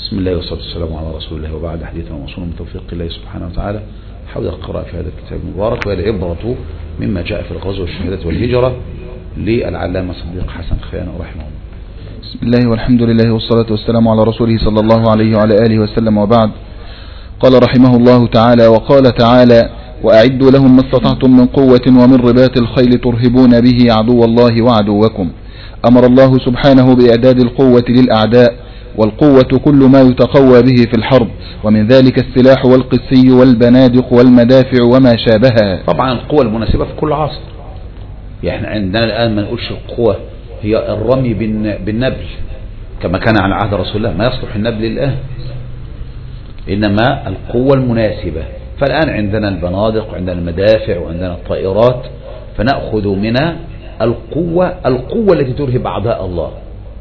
بسم الله والصلاة والسلام على رسول الله، وبعد حديثنا وموصول من توفيق الله سبحانه وتعالى حول القراءة في هذا الكتاب المبارك، والعبرة مما جاء في الغزو والشهادة والهجرة للعلامة صديق حسن خيانة رحمه الله. بسم الله والحمد لله والصلاة والسلام على رسوله صلى الله عليه وعلى آله وسلم، وبعد. قال رحمه الله تعالى: وقال تعالى: وأعدوا لهم ما استطعتم من قوة ومن رباط الخيل ترهبون به عدو الله وعدوكم. أمر الله سبحانه بإعداد القوة للأعداء، والقوة كل ما يتقوى به في الحرب، ومن ذلك السلاح والقسي والبنادق والمدافع وما شابهها. طبعا القوة المناسبة في كل عصر، يعني عندنا الآن ما نقولش القوة هي الرمي بالنبل كما كان على عهد رسول الله، ما يصلح النبل الآن، إنما القوة المناسبة. فالآن عندنا البنادق وعندنا المدافع وعندنا الطائرات، فنأخذ من القوة التي ترهب أعداء الله.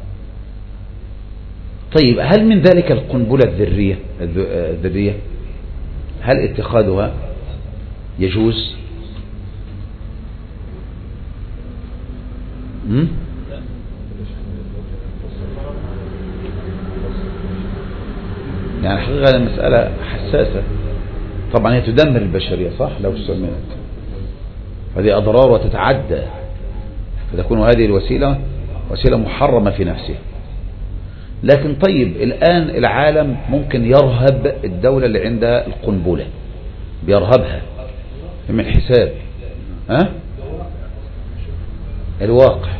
طيب، هل من ذلك القنبلة الذرية هل اتخاذها يجوز؟ يعني حقيقة المسألة حساسة، طبعا هي تدمر البشرية صح لو استعملت، هذه أضرار وتتعدى، فتكون هذه الوسيلة وسيلة محرمة في نفسها. لكن طيب، الآن العالم ممكن يرهب الدولة اللي عندها القنبلة، بيرهبها من حساب الواقع.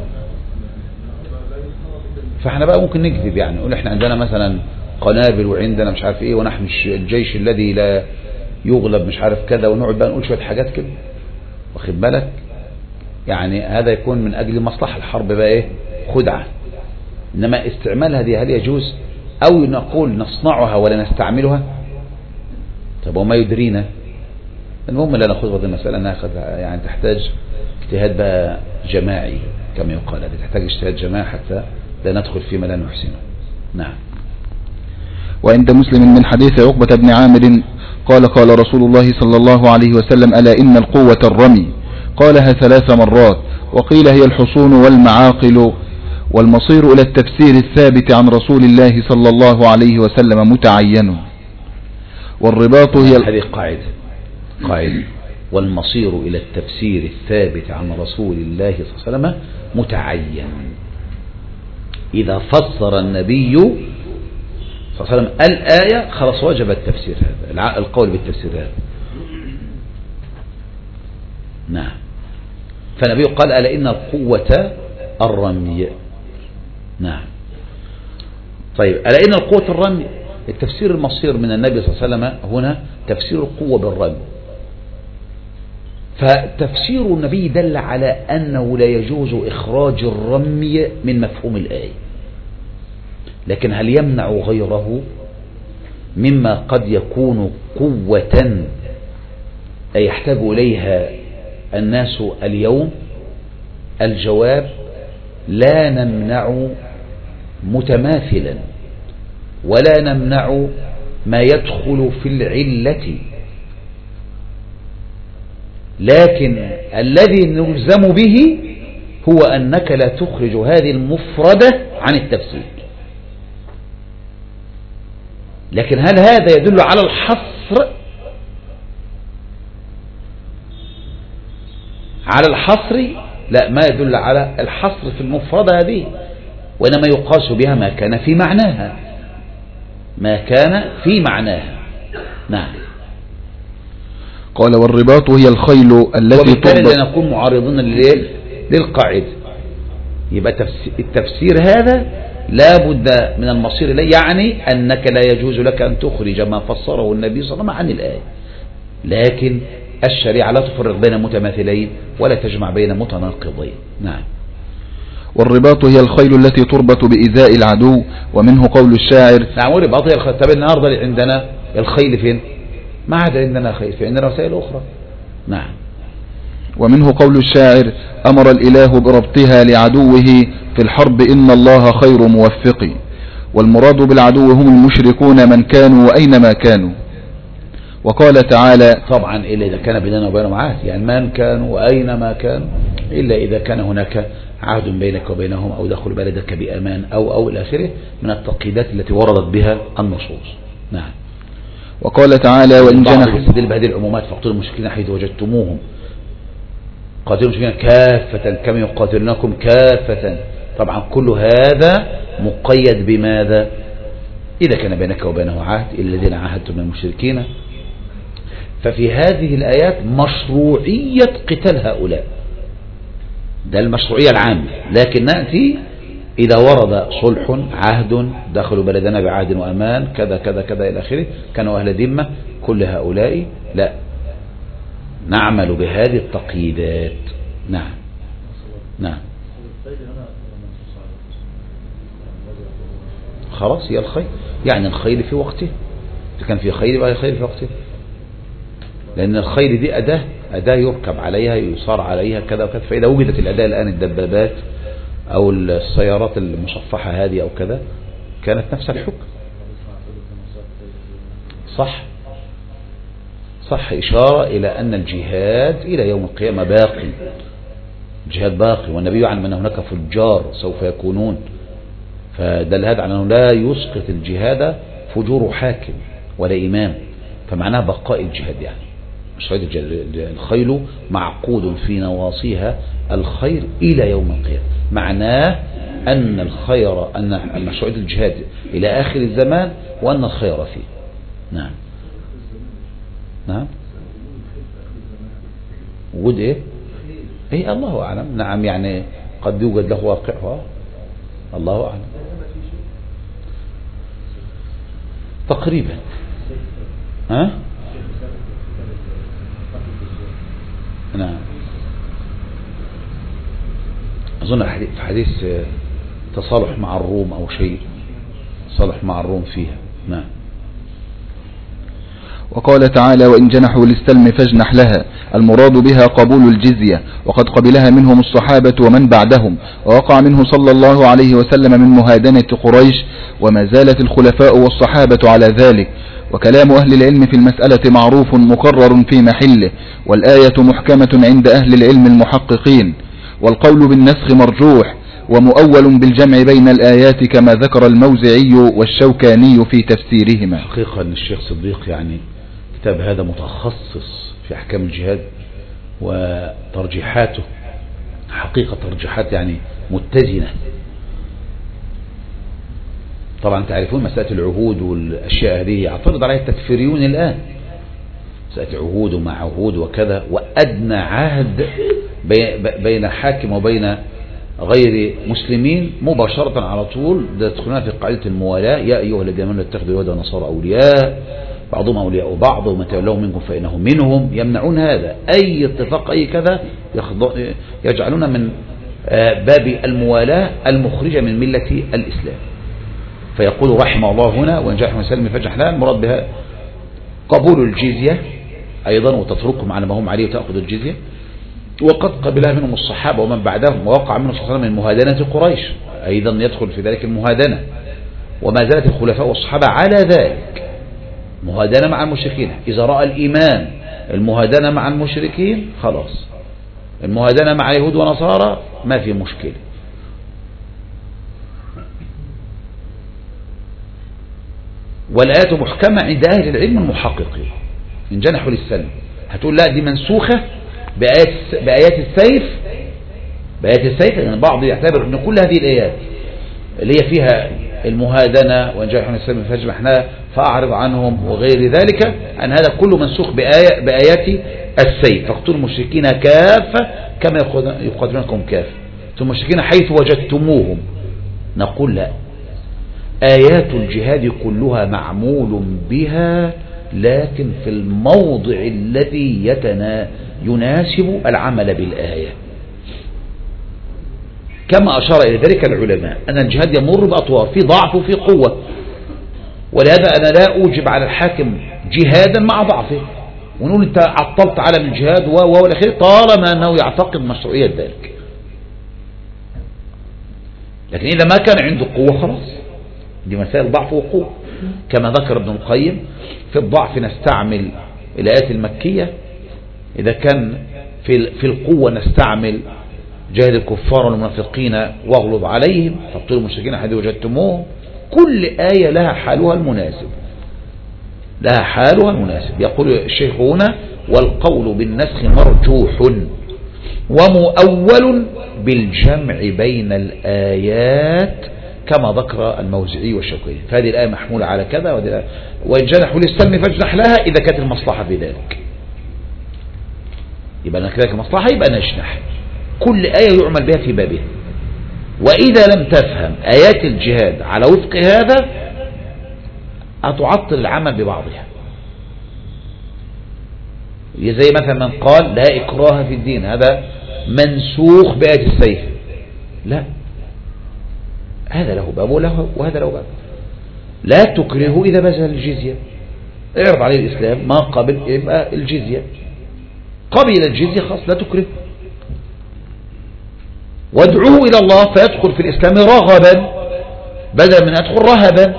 فاحنا بقى ممكن نكذب، يعني نقول احنا عندنا مثلا قنابل وعندنا مش عارف ايه، ونحن الجيش الذي لا يغلب مش عارف كذا، ونقعد بقى نقول شوية حاجات كده، واخد بالك؟ يعني هذا يكون من أجل مصلحة الحرب بقى ايه، خدعة. إنما استعمالها دي هل يجوز؟ أو نقول نصنعها ولا نستعملها؟ طب وما يدرينا؟ المهم لا نأخذ هذه المسألة أنها يعني تحتاج اجتهاد بقى جماعي كما يقال، هذه تحتاج اجتهاد جماعي حتى لا ندخل فيما لا نحسنه. نعم. وعند مسلم من حديث عقبة بن عامر قال: قال رسول الله صلى الله عليه وسلم: ألا إن القوة الرمي. قالها 3 مرات، وقيل هي الحصون والمعاقل. والمصير إلى التفسير الثابت عن رسول الله صلى الله عليه وسلم متعين. والرباط هي هذه قاعدة والمصير إلى التفسير الثابت عن رسول الله صلى الله عليه وسلم متعين. إذا فسر النبي صلى الله عليه وسلم الآية خلاص وجب التفسير هذا، القول بالتفسير هذا. نعم. فالنبي قال: ألا إن القوة الرمي. نعم. طيب، ألا إن القوة الرمي، التفسير المصير من النبي صلى الله عليه وسلم هنا تفسير القوة بالرمي. فتفسير النبي دل على أنه لا يجوز إخراج الرمي من مفهوم الآية، لكن هل يمنع غيره مما قد يكون قوة يحتاج إليها الناس اليوم؟ الجواب: لا نمنع متماثلا، ولا نمنع ما يدخل في العلة، لكن الذي نلزم به هو أنك لا تخرج هذه المفردة عن التفسير. لكن هل هذا يدل على الحصر؟ على الحصر؟ لا، ما يدل على الحصر في المفردة هذه، وإنما يقاس بها ما كان في معناها، ما كان في معناها. نعم. قال: والرباط هي الخيل التي وبالتالي نكون معارضين للقاعدة. يبقى التفسير هذا لا بد من المصير إليه، يعني أنك لا يجوز لك أن تخرج ما فسره النبي صلى الله عليه وسلم عن الآية، لكن الشريعة لا تفرق بين متماثلين ولا تجمع بين متناقضين. نعم. والرباط هي الخيل التي تربط بإيذاء العدو، ومنه قول الشاعر. نعم، والرباط هي الخيل. طب النهارده عندنا الخيل فين؟ ما عاد عندنا خيل، في عندنا وسائل أخرى. نعم. ومنه قول الشاعر: أمر الإله بربطها لعدوه في الحرب إن الله خير موفق. والمراد بالعدو هم المشركون من كانوا وأينما كانوا. وقال تعالى: طبعا إذا كان بيننا وبينهم عهد، يعني من كانوا وأينما كانوا، إلا إذا كان هناك عهد بينك وبينهم أو دخل بلدك بأمان أو إلى آخره من التقييدات التي وردت بها النصوص. نعم. وقال تعالى وإن جنحوا يستدل بهذه العمومات فاقتلوا المشركين حيث وجدتموهم قاتلوا المشركين كافة كما يقاتلونكم كافة. طبعا كل هذا مقيد بماذا؟ إذا كان بينك وبينه عهد الذين عاهدتم من المشركين. ففي هذه الآيات مشروعية قتال هؤلاء، ده المشروعية العامة. لكن نأتي إذا ورد صلح عهد دخلوا بلدنا بعهد وأمان كذا كذا كذا إلى آخره كانوا أهل ذمة، كل هؤلاء لا نعمل بهذه التقييدات. نعم. نعم. خلاص هي الخير، يعني الخير في وقته، إذا كان في خير يبقى خير في وقته، لأن الخير دي أداة يركب عليها يصار عليها كذا وكذا. فإذا وجدت الأداة الآن الدبابات أو السيارات المصفحة هذه أو كذا كانت نفس الحكم. صح إشارة إلى أن الجهاد إلى يوم القيامة باقي، الجهاد باقي، والنبي يعلم أن هناك فجار سوف يكونون، فدل هذا على أنه لا يسقط الجهاد فجور حاكم ولا إمام، فمعناه بقاء الجهاد. يعني الخيل معقود في نواصيها الخير إلى يوم القيامة، معناه أن الخير أن مشروعية الجهاد إلى آخر الزمان وأن الخير فيه. نعم. وجود إيه الله أعلم. نعم يعني قد يوجد له واقع، الله أعلم تقريبا. نعم. أظن في حديث تصالح مع الروم أو شيء، تصالح مع الروم فيها. نعم. وقال تعالى وإن جنحوا للسلم فاجنح لها، المراد بها قبول الجزية، وقد قبلها منهم الصحابة ومن بعدهم، ووقع منه صلى الله عليه وسلم من مهادنة قريش، وما زالت الخلفاء والصحابة على ذلك. وكلام أهل العلم في المسألة معروف مقرر في محله، والآية محكمة عند أهل العلم المحققين، والقول بالنسخ مرجوح ومؤول بالجمع بين الآيات كما ذكر الموزعي والشوكاني في تفسيرهما. حقيقة أن الشيخ صديق يعني كتاب هذا متخصص في أحكام الجهاد وترجيحاته، حقيقة ترجيحات يعني متزنة. طبعا تعرفون مسألة العهود والأشياء هذه يعترض عليها التكفيريون الآن، مسألة عهود ومع عهود وكذا، وأدنى عهد بين حاكم وبين غير مسلمين مباشرة على طول تدخلون في قاعدة الموالاة. يا أيها الذين آمنوا لا تتخذوا اليهود والنصارى أولياء بعضهم أولياء بعض ومن تولوا منكم فإنهم منهم، يمنعون هذا. أي اتفاق أي كذا يجعلون من باب الموالاة المخرجة من ملة الإسلام. فيقول رحمه الله هنا وإن جاء مسلم فاجنح لها، المراد بها قبول الجزية أيضا وتتركهم على ما هم عليه وتأخذ الجزية. وقد قبلها منهم الصحابة ومن بعدهم، ووقع منهم صلى الله عليه وسلم من مهادنة قريش، أيضا يدخل في ذلك المهادنة، وما زالت الخلفاء والصحابة على ذلك، مهادنة مع المشركين. إذا رأى الإيمان المهادنة مع المشركين خلاص، المهادنة مع يهود ونصارى ما في مشكلة. والآيات محكمة عند أهل العلم المحققين إن جنحوا للسلم. هتقول لا دي منسوخة بآيات السيف، يعني البعض يعتبر أن كل هذه الآيات اللي هي فيها المهادنة وإن جنحوا للسلم فاجنح فأعرض عنهم وغير ذلك، أن هذا كله منسوخ بآيات السيف. فاقتلوا المشركين كافة كما يقاتلونكم كافة، ثم المشركين حيث وجدتموهم. نقول لا، آيات الجهاد كلها معمول بها، لكن في الموضع الذي يناسب العمل بالآية، كما أشار إلى ذلك العلماء أن الجهاد يمر بأطوار، في ضعف وفي قوة. ولهذا أنا لا أوجب على الحاكم جهادا مع ضعفه ونقول أنت عطلت علم الجهاد والأخير طالما أنه يعتقد مشروعية ذلك. لكن إذا ما كان عنده قوة خلاص، دي مسائل ضعف وقوة. كما ذكر ابن القيم في الضعف نستعمل الآيات المكية، إذا كان في القوة نستعمل جاهد الكفار والمنافقين واغلظ عليهم فاقتلوا المشركين حيث وجدتموهم. كل آية لها حالها المناسب، لها حالها المناسب. يقول الشيخ هنا: والقول بالنسخ مرجوح ومؤول بالجمع بين الآيات كما ذكر الموزعي والشوكاني. فهذه الآية محمولة على كذا، وإن جنحوا للسلم فاجنح لها إذا كانت المصلحة في ذلك. يبقى أنا كذلك مصلحة يبقى نجنح. كل آية يعمل بها في بابها. وإذا لم تفهم آيات الجهاد على وفق هذا هتعطل العمل ببعضها. زي مثلا من قال لا إكراه في الدين، هذا منسوخ بآية السيف. لا، هذا له باب وهذا له باب. لا تكرهه إذا بذل الجزية، اعرض عليه الإسلام، ما قبل يبقى الجزية، قبل الجزية خلاص لا تكره. وادعوه إلى الله فيدخل في الإسلام رغبا بدل من يدخل رهبا.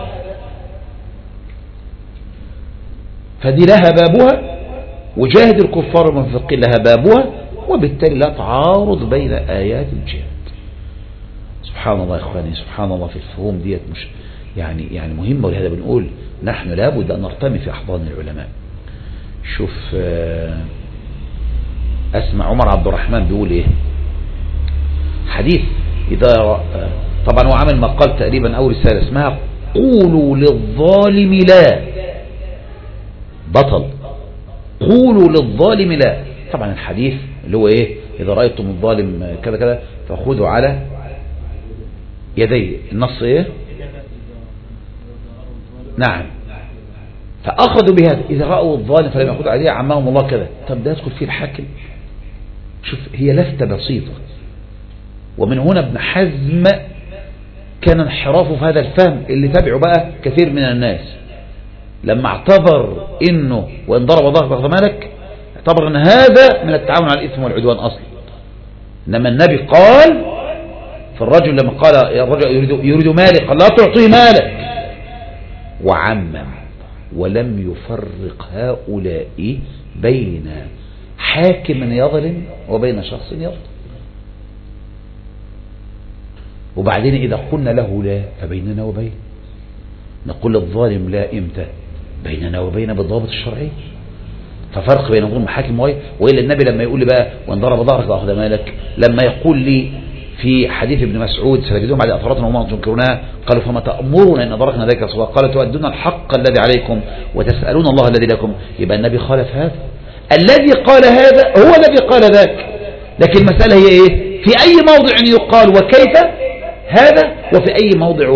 فدي لها بابها، وجاهد الكفار والمنافقين لها بابها، وبالتالي لا تعارض بين آيات الجهاد. سبحان الله يا إخواني، سبحان الله في الفهوم ديت مش يعني مهمة. ولهذا بنقول نحن لابد أن نرتمي في أحضان العلماء. شوف أسمع عمر عبد الرحمن بيقول إيه حديث، إذا طبعا هو عامل مقال تقريبا أو رسالة اسمها قولوا للظالم لا، بطل قولوا للظالم لا. طبعا الحديث اللي هو إيه، إذا رأيتم الظالم كذا كذا فخذوا على يديه. النص إيه؟ نعم، فأخذوا بهذا، إذا رأوا الظالم فلم يأخذوا عليه عمهم الله كذا. طب ده يدخل فيه الحاكم. شوف، هي لفتة بسيطة. ومن هنا ابن حزم كان انحرافه في هذا الفهم اللي تبعه بقى كثير من الناس، لما اعتبر انه وان ضرب ظهرك ضغط مالك، اعتبر ان هذا من التعاون على الاثم والعدوان اصلا. انما النبي قال في الرجل لما قال الرجل يريد مالك قال لا تعطيه مالك، وعمم ولم يفرق هؤلاء بين حاكم يظلم وبين شخص يظلم. وبعدين إذا قلنا له لا فبيننا وبين، نقول للظالم لا إمتى؟ بيننا وبين بالضابط الشرعي. ففرق بين نظام محاكم وإلا النبي لما يقول لي بقى وان ضرب ظهرك وأخذ مالك، لما يقول لي في حديث ابن مسعود سنجدون بعد أثراتنا وما تنكرونها قالوا فما تأمرون إن أدركنا ذلك الصلاة؟ قال تؤدون الحق الذي عليكم وتسألون الله الذي لكم. يبقى النبي خالف هذا. الذي قال هذا هو الذي قال ذاك، لكن المسألة هي إيه؟ في أي موضع يقال وكيف هذا، وفي أي موضع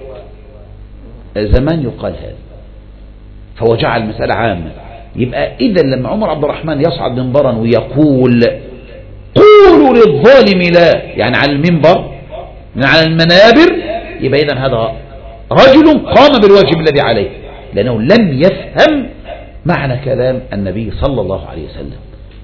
وزمان يقال هذا. فهو جعل المسألة عامة. يبقى إذا لما عمر عبد الرحمن يصعد منبرا ويقول قولوا للظالم لا، يعني على المنبر من على المنابر، يبقى إذن هذا رجل قام بالواجب الذي عليه، لأنه لم يفهم معنى كلام النبي صلى الله عليه وسلم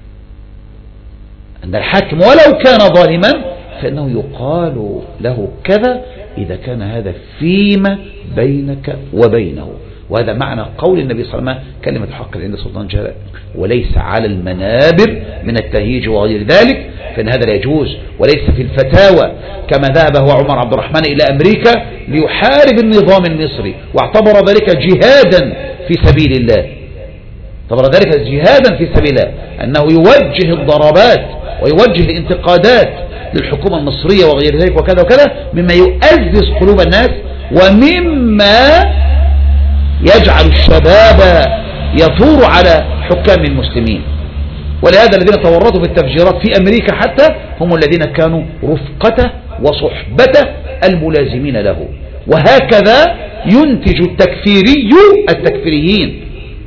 أن الحاكم ولو كان ظالما فإنه يقال له كذا إذا كان هذا فيما بينك وبينه. وهذا معنى قول النبي صلى الله عليه وسلم كلمة الحق عند سلطان جلال، وليس على المنابر من التهييج وغير ذلك، فإن هذا لا يجوز. وليس في الفتاوى كما ذهب هو عمر عبد الرحمن إلى أمريكا ليحارب النظام المصري واعتبر ذلك جهادا في سبيل الله، اعتبر ذلك جهادا في سبيل الله، أنه يوجه الضربات ويوجه الانتقادات للحكومة المصرية وغير ذلك وكذا وكذا، مما يؤزز قلوب الناس ومما يجعل الشباب يثور على حكام المسلمين. ولهذا الذين تورطوا في التفجيرات في أمريكا حتى هم الذين كانوا رفقته وصحبته الملازمين له. وهكذا ينتج التكفيريين.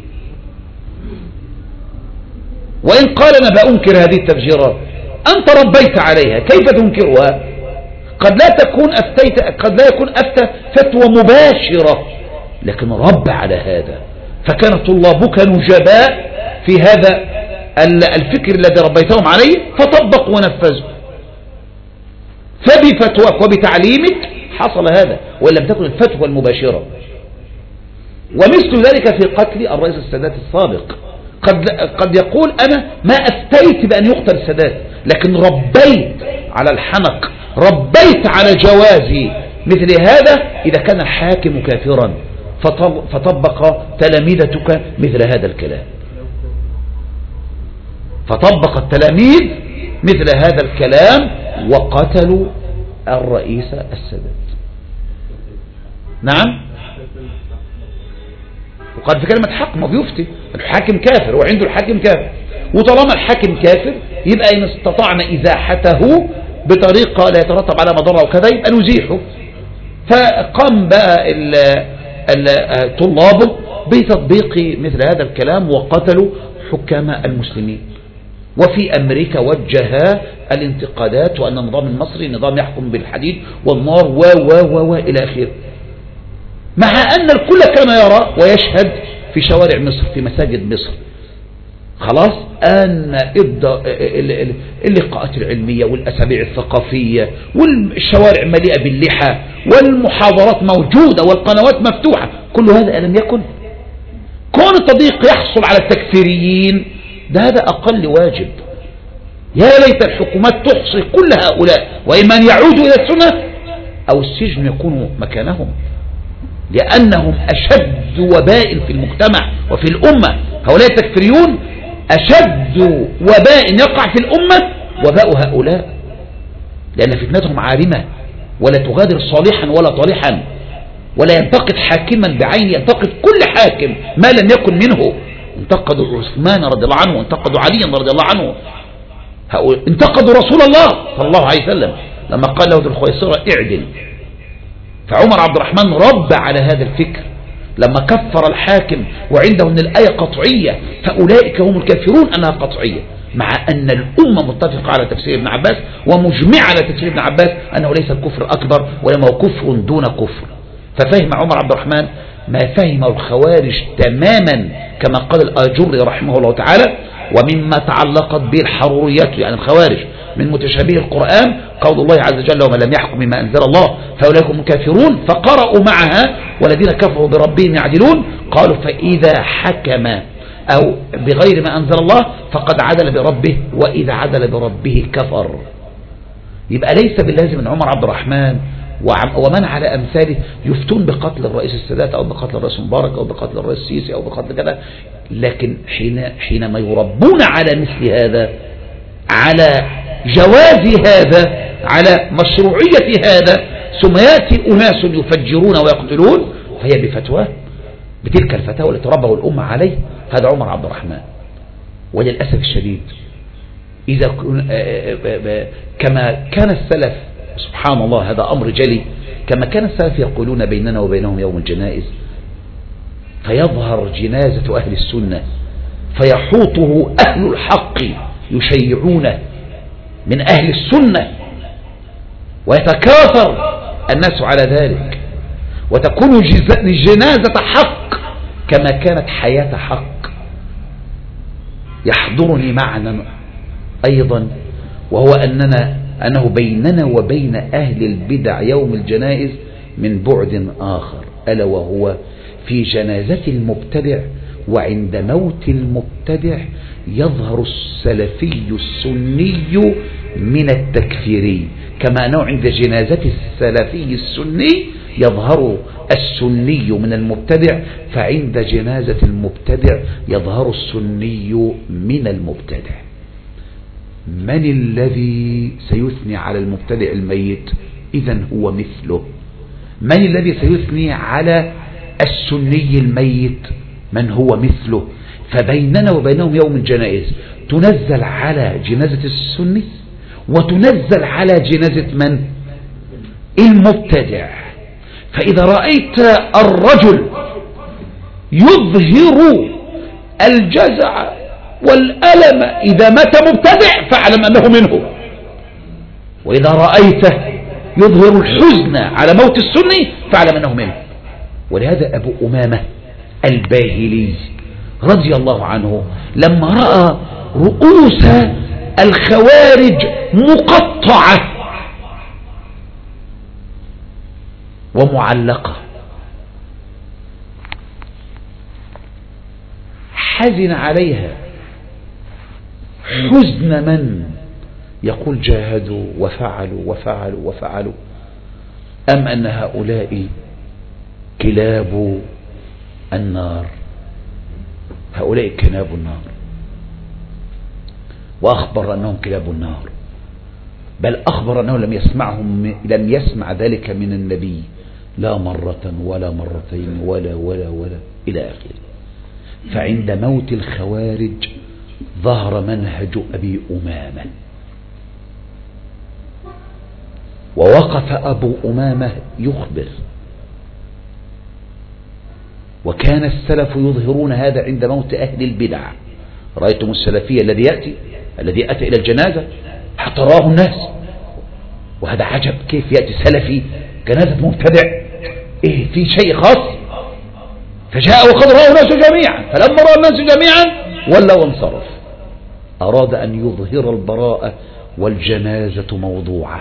وإن قال أنا بأنكر هذه التفجيرات، أنت ربيت عليها، كيف تنكرها؟ قد لا يكون أفتى فتوى مباشرة، لكن رب على هذا. فكان طلابك نجباء في هذا الفكر الذي ربيتهم عليه فطبقوا ونفذوا، فبفتواك وبتعليمك حصل هذا، وإن لم تكن الفتوى المباشرة. ومثل ذلك في قتل الرئيس السادات السابق، قد يقول أنا ما أفتيت بأن يقتل السادات، لكن ربيت على الحنق، ربيت على جواز مثل هذا إذا كان الحاكم كافرا فطبق تلاميذتك مثل هذا الكلام، فطبق التلاميذ مثل هذا الكلام وقتلوا الرئيس السادات. نعم، وقال في كلمة حق، ما بيفتي الحاكم كافر وعنده الحاكم كافر، وطالما الحاكم كافر يبقى إن استطعنا إزاحته بطريقة لا يترتب على مضرة وكذا يبقى نزيحه. فقام بقى طلابه بتطبيق مثل هذا الكلام وقتلوا حكام المسلمين. وفي أمريكا وجه الانتقادات وأن النظام المصري نظام يحكم بالحديد والنار و إلى آخره، مع أن الكل كان يرى ويشهد في شوارع مصر في مساجد مصر خلاص أن اللقاءات العلمية والأسابيع الثقافية والشوارع مليئة باللحى والمحاضرات موجودة والقنوات مفتوحة، كل هذا ألم يكن؟ كون التضييق يحصل على التكفيريين ده هذا أقل واجب. يا ليت الحكومات تحصي كل هؤلاء، وإما أن يعودوا إلى السنة أو السجن يكون مكانهم، لأنهم أشد وباء في المجتمع وفي الأمة. هؤلاء التكفيريون أشد وباء يقع في الأمة وباء هؤلاء، لأن فتنتهم عارمة ولا تغادر صالحا ولا طالحا، ولا ينتقد حاكما بعين، ينتقد كل حاكم ما لم يكن منه. انتقدوا عثمان رضي الله عنه، انتقدوا علي رضي الله عنه، انتقدوا رسول الله صلى الله عليه وسلم لما قال له ذو الخويصرة اعدل. فعمر عبد الرحمن رب على هذا الفكر لما كفر الحاكم وعنده ان الآية قطعية فأولئك هم الكافرون أنها قطعية، مع أن الأمة متفقة على تفسير ابن عباس ومجمعة على تفسير ابن عباس أنه ليس الكفر أكبر وإنما هو كفر دون كفر. ففهم عمر عبد الرحمن ما فهم الخوارج تماما كما قال الآجري رحمه الله تعالى: ومما تعلقت به الحروريات يعني الخوارج من متشابه القرآن قول الله عز وجل: ومن لم يحكم بما أنزل الله فأولئك هم الكافرون، فقرأوا معها والذين كفروا بربهم يعدلون، قالوا فإذا حكم أو بغير ما أنزل الله فقد عدل بربه وإذا عدل بربه كفر. يبقى ليس باللازم أن عمر عبد الرحمن ومن على أمثاله يفتون بقتل الرئيس السادات أو بقتل الرئيس مبارك أو بقتل الرئيس السيسي أو بقتل كذا، لكن حينما يربون على مثل هذا، على جواز هذا، على مشروعية هذا، ثم يأتي أناس يفجرون ويقتلون فهي بفتوى بتلك الفتاوى التي ربوا الأمة عليه. هذا عمر عبد الرحمن. وللأسف الشديد إذا كما كان السلف، سبحان الله هذا أمر جلي، كما كان السلف يقولون بيننا وبينهم يوم الجنائز، فيظهر جنازة أهل السنة فيحوطه أهل الحق يشيعونه من أهل السنة ويتكاثر الناس على ذلك، وتكون الجنازة حق كما كانت حياة حق. يحضرني معنى أيضا وهو أنه بيننا وبين أهل البدع يوم الجنائز من بعد آخر، ألا وهو في جنازة المبتدع وعند موت المبتدع يظهر السلفي السني من التكفيري، كما أنه عند جنازة السلفي السني يظهر السني من المبتدع، فعند جنازة المبتدع يظهر السني من المبتدع. من الذي سيثني على المبتدع الميت؟ إذن هو مثله. من الذي سيثني على السني الميت؟ من هو مثله. فبيننا وبينهم يوم الجنائز تنزل على جنازة السني وتنزل على جنازة من؟ المبتدع. فإذا رأيت الرجل يظهر الجزع والألم إذا مات مبتدع فاعلم أنه منه، وإذا رأيته يظهر الحزن على موت السني فاعلم أنه منه. ولهذا أبو أمامة الباهلي رضي الله عنه لما رأى رؤوس الخوارج مقطعة ومعلقة حزن عليها حزن من يقول جاهدوا وفعلوا وفعلوا وفعلوا، أم أن هؤلاء كلاب النار؟ هؤلاء كلاب النار، وأخبر أنهم كلاب النار، بل أخبر أنه لم يسمع ذلك من النبي لا مرة ولا مرتين ولا إلى آخره. فعند موت الخوارج ظهر منهج أبي أمامة، ووقف أبو أمامة يخبر، وكان السلف يظهرون هذا عند موت أهل البدع. رأيتم السلفية الذي أتى إلى الجنازة احتراه الناس، وهذا عجب، كيف يأتي سلفي جنازة مبتدع؟ إيه في شيء خاص؟ فجاء وقد رأوا الناس جميعا، فلما رأى الناس جميعا ولا وانصرف. أراد أن يظهر البراءة والجنازة موضوعة،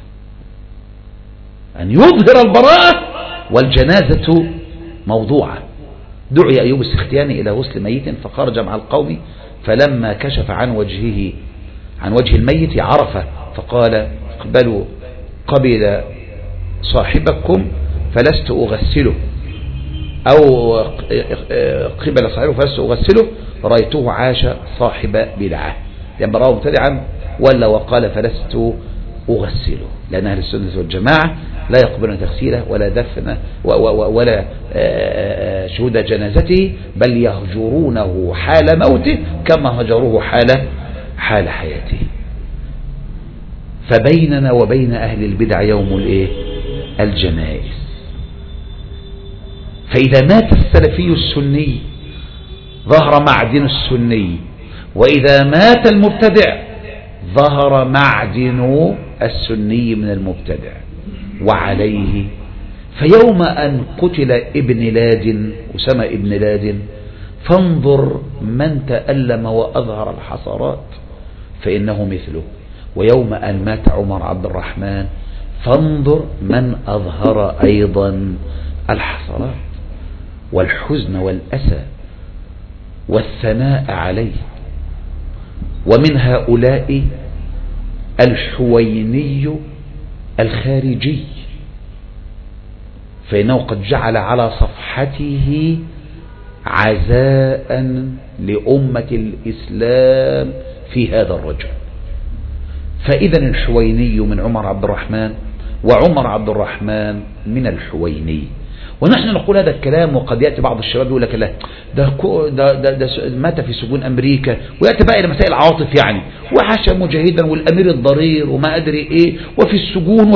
أن يظهر البراءة والجنازة موضوعة. دعي أيوب السختياني إلى غسل ميت فخرج مع القوم، فلما كشف عن وجه الميت عرفه، فقال اقبلوا قبل صاحبكم فلست أغسله، أو قبل صاحبه فلست أغسله، رأيته عاش صاحب بدعة، لما رأوا مبتدعا ولا وقال فلست أغسله. لأن أهل السنة والجماعة لا يقبلون تغسيله ولا دفن ولا شهود جنازته، بل يهجرونه حال موته كما هجروه حال حياته. فبيننا وبين أهل البدع يوم الجنائز. فإذا مات السلفي السني ظهر معدن السني، وإذا مات المبتدع ظهر معدن السني من المبتدع. وعليه فيوم أن قتل أسامة ابن لادن فانظر من تألم وأظهر الحسرات فإنه مثله، ويوم أن مات عمر عبد الرحمن فانظر من أظهر أيضا الحسرات والحزن والأسى والثناء عليه. ومن هؤلاء الحويني الخارجي، فإنه قد جعل على صفحته عزاء لأمة الإسلام في هذا الرجل. فإذا الحويني من عمر عبد الرحمن، وعمر عبد الرحمن من الحويني. ونحن نقول هذا الكلام، وقد يأتي بعض الشباب يقول لك لا ده مات في سجون أمريكا، ويأتي بقى إلى مسائل عاطف يعني، وعاش مجاهدا والأمير الضرير وما أدري إيه، وفي السجون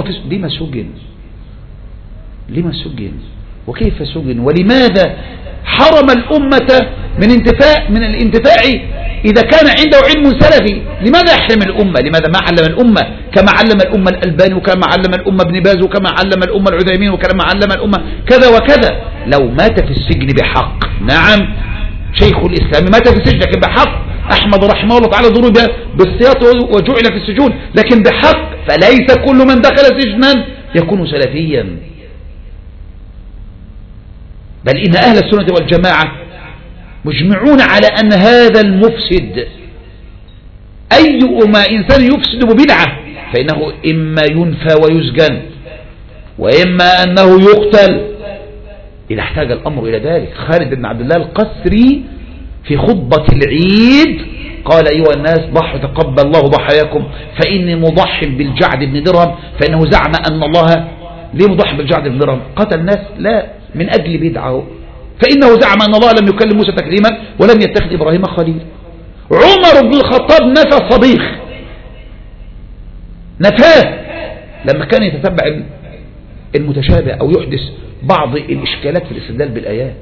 لما سجن وكيف سجن، ولماذا حرم الأمة من الانتفاع إذا كان عنده علم سلفي؟ لماذا يحرم الأمة؟ لماذا ما علم الأمة كما علم الأمة الألباني، وكما علم الأمة ابن باز، وكما علم الأمة العثيمين، وكما علم الأمة كذا وكذا؟ لو مات في السجن بحق، نعم شيخ الإسلام مات في السجن لكن بحق، أحمد رحمه الله تعالى ضرب بالسياط وجعل في السجون لكن بحق، فليس كل من دخل سجنا يكون سلفيا. بل إن أهل السنة والجماعة مجمعون على أن هذا المفسد أيما إنسان يفسد ببدعة فإنه إما ينفى ويسجن، وإما أنه يقتل إذا احتاج الأمر إلى ذلك. خالد بن عبد الله القسري في خطبة العيد قال أيها الناس ضحوا تقبل الله ضحاياكم فإني مضح بالجعد بن درهم، فإنه زعم أن الله ليه مضح بالجعد بن درهم؟ قتل الناس؟ لا، من أجل بدعه، فإنه زعم أن الله لم يكلم موسى تكليما ولم يتخذ إبراهيم خليل. عمر بن الخطاب نفى صبيخ، نفاه لما كان يتتبع المتشابه أو يحدث بعض الإشكالات في الاستدلال بالآيات.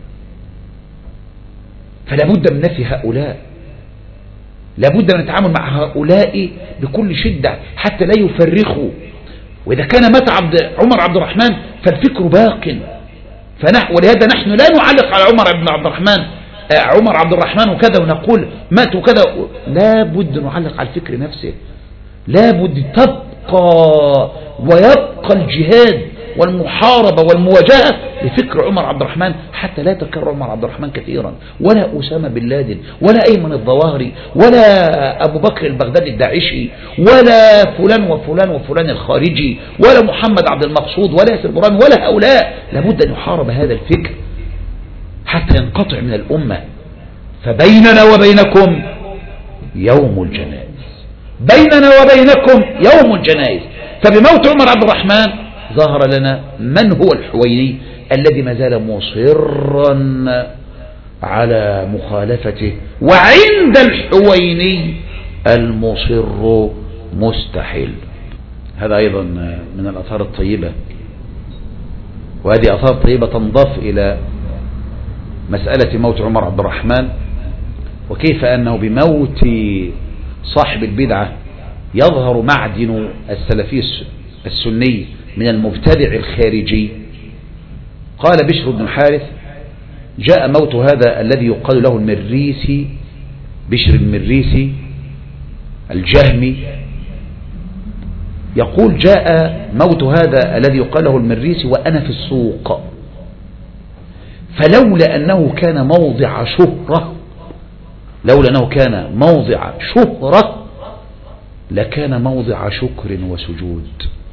فلا بد من نفي هؤلاء، لا بد من التعامل مع هؤلاء بكل شدة حتى لا يفرخوا. وإذا كان مات عمر عبد الرحمن فالفكر باق، ولهذا نحن لا نعلق على عمر عبد الرحمن وكذا ونقول مات وكذا، لا بد نعلق على الفكر نفسه. لا بد تبقى ويبقى الجهاد والمحاربة والمواجهة لفكر عمر عبد الرحمن، حتى لا يتكرر عمر عبد الرحمن كثيرا، ولا أسامة بن لادن، ولا أيمن الظواهري، ولا أبو بكر البغدادي الداعشي، ولا فلان وفلان وفلان الخارجي، ولا محمد عبد المقصود، ولا ياسر برهامي، ولا هؤلاء. لابد أن يحارب هذا الفكر حتى ينقطع من الأمة. فبيننا وبينكم يوم الجنائز، بيننا وبينكم يوم الجنائز. فبموت عمر عبد الرحمن ظهر لنا من هو الحويني الذي ما زال مصرا على مخالفته، وعند الحويني المصر مستحيل. هذا أيضا من الآثار الطيبة، وهذه آثار طيبة تنضاف إلى مسألة موت عمر عبد الرحمن، وكيف أنه بموت صاحب البدعة يظهر معدن السلفي السني من المبتدع الخارجي. قال بشر بن الحارث: جاء موت هذا الذي يقال له المريسي، بشر المريسي الجهمي، يقول: جاء موت هذا الذي يقال له المريسي وأنا في السوق، فلولا أنه كان موضع شهرة، لولا أنه كان موضع شهرة لكان موضع شكر وسجود.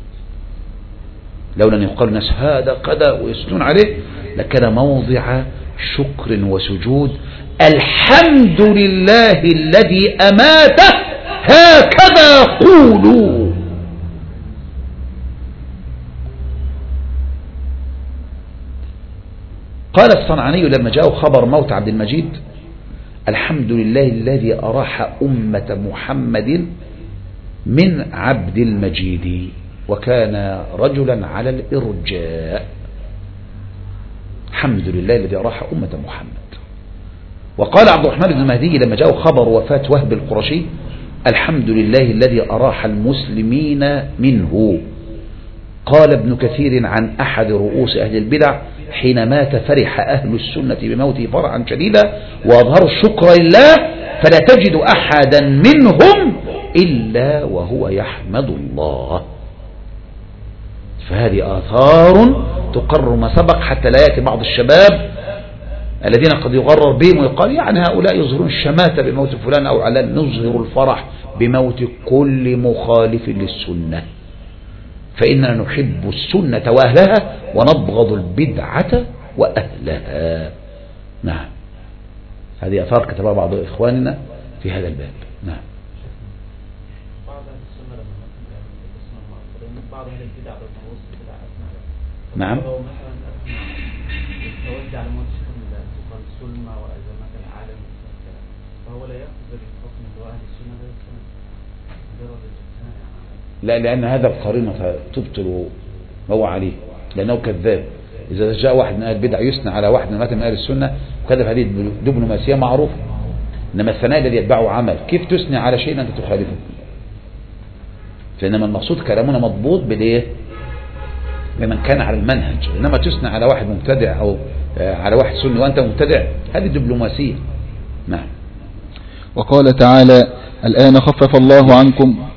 لولا أن يقال الناس هذا كذا ويسجدون عليه لكان موضع شكر وسجود. الحمد لله الذي أماته هكذا قولوا. قال الصنعاني لما جاءه خبر موت عبد المجيد: الحمد لله الذي أراح أمة محمد من عبد المجيد، وكان رجلا على الإرجاء. الحمد لله الذي أراح أمة محمد. وقال عبد الرحمن بن المهدي لما جاءه خبر وفاة وهب القرشي: الحمد لله الذي أراح المسلمين منه. قال ابن كثير عن أحد رؤوس أهل البدع: حين مات فرح أهل السنة بموته فرحا شديدا وأظهروا الشكر لله، فلا تجد أحدا منهم إلا وهو يحمد الله. فهذه آثار تقرر ما سبق، حتى لا يأتي بعض الشباب الذين قد يغرر بهم ويقال يعني هؤلاء يظهرون الشماتة بموت فلان، أو على نظهر الفرح بموت كل مخالف للسنة. فإننا نحب السنة وأهلها ونبغض البدعة وأهلها. نعم، هذه أثار كتبها بعض إخواننا في هذا الباب. نعم. نعم. لا، لأن هذا القرينة تبطل ما هو عليه، لأنه كذاب. إذا جاء واحد من أهل البدع يثنى على واحد من أهل السنة وكذب، هذه دبلوماسية معروفة. إنما الثناء الذي يتبعه عمل. كيف تثني على شيء أنت تخالفه؟ فإنما المقصود كلامنا مضبوط بالإيه؟ بمن كان على المنهج. إنما تثنى على واحد مبتدع أو على واحد سني وأنت مبتدع، هذه دبلوماسية. نعم. وقال تعالى: الآن خفف الله عنكم